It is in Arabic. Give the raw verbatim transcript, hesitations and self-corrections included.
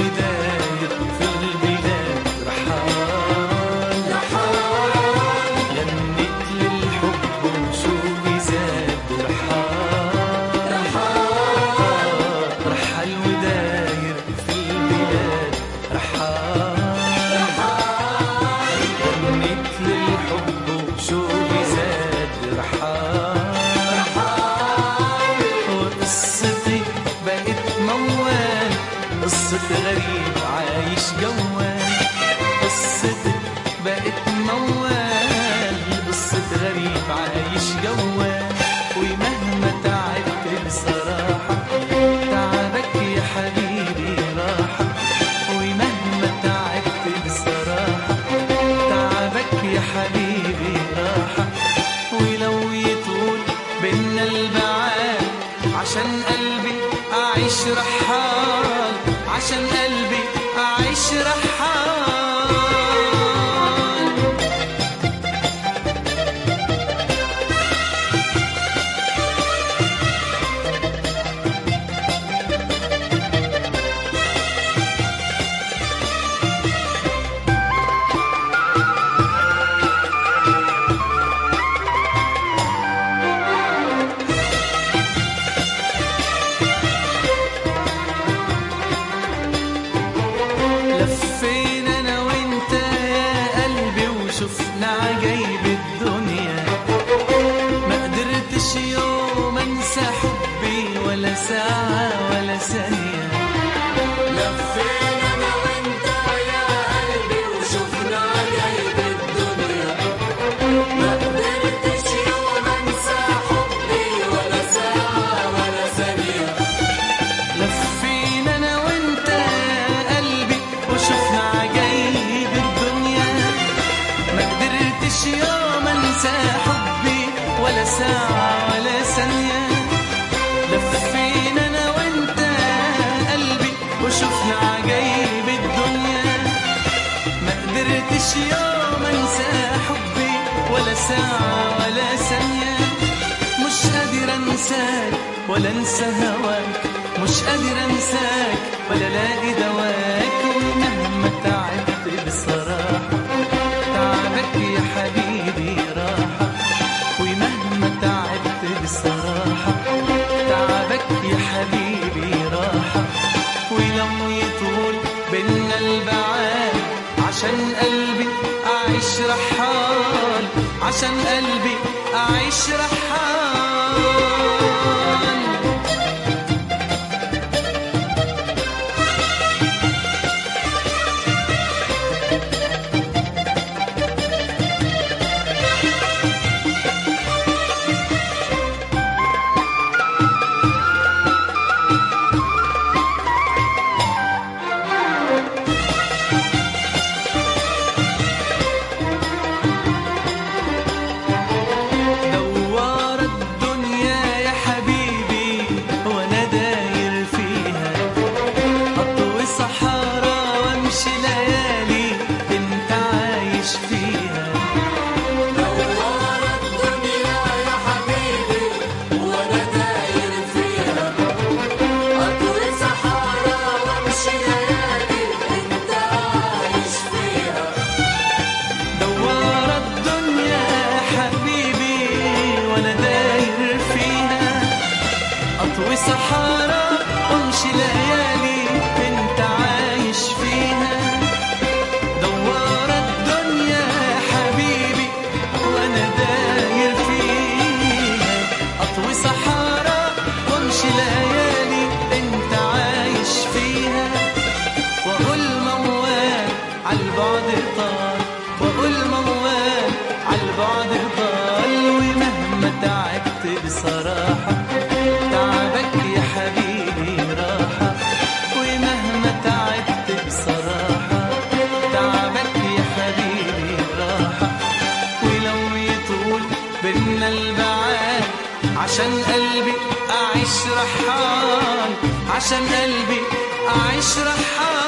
وداير في البلاد رحال رحال، غنيت للحب وشوقي زاد رحال رحال، رحال وداير في البلاد رحال رحال، غنيت للحب وشوقي زاد رحال رحال، وقصتي بقت موال، قصة غريب عايش جوال، قصتي بقت موال، قصة غريب عايش جوال، ومهما تعبت بصراحة تعبك يا حبيبي راحة، ومهما تعبت بصراحة تعبك يا حبيبي راحة، ولو يطول بينا البعاد عشان قلبي أعيش رحال، عشان قلبي أعيش رحال. لفينا أنا وإنت يا قلبي وشفنا عجايب الدنيا، ما قدرتش يوم أنسى حبي ولا ساعة ولا ثانية. لفينا أنا وإنت يا قلبي وشفنا عجايب الدنيا، ما قدرتش يوم أنسى حبي ولا ساعة ولا ثانية. لفينا أنا وإنت يا قلبي وشفنا عجايب الدنيا، ما قدرتش يوم أنسى حبي ولا ساعة ولا ثانية. لفينا أنا وإنت يا قلبي وشفنا عجايب الدنيا، ما قدرتش يوم أنسى حبي ولا ساعة ولا ثانية. مش قادر أنساك ولا أنسى هواك، مش قادر أنساك ولا لاقي دواك، ومهما تعبت بصراحة تعبك يا حبيبي راحة، ومهما تعبت بصراحة تعبك يا حبيبي راحة، ولو يطول بينا البعاد عشان قلبي أعيش رحال، عشان قلبي أعيش رحال. دوار الدنيا يا حبيبي وانا داير فيها، اطوي صحراء وامشي ليالي انت عايش فيها. دوار الدنيا يا حبيبي وأنا داير فيها، أطوي صحراء وأمشي ليالي أنت عايش فيها. دوار الدنيا يا حبيبي وانا داير فيها، اطوي صحراء وامشي ليالي انت عايش فيها. دوار الدنيا يا حبيبي وانا داير فيها، اطوي صحراء وامشي ليالي انت عايش فيها. واقول موال عالبعد طال، واقول موال عالبعد طال، ومهما تعبت بصراحة تعبك يا حبيبي راحة، ومهما تعبت بصراحة تعبك يا حبيبي راحة، ولو يطول بينا البعاد عشان قلبي أعيش رحال، عشان قلبي أعيش رحال.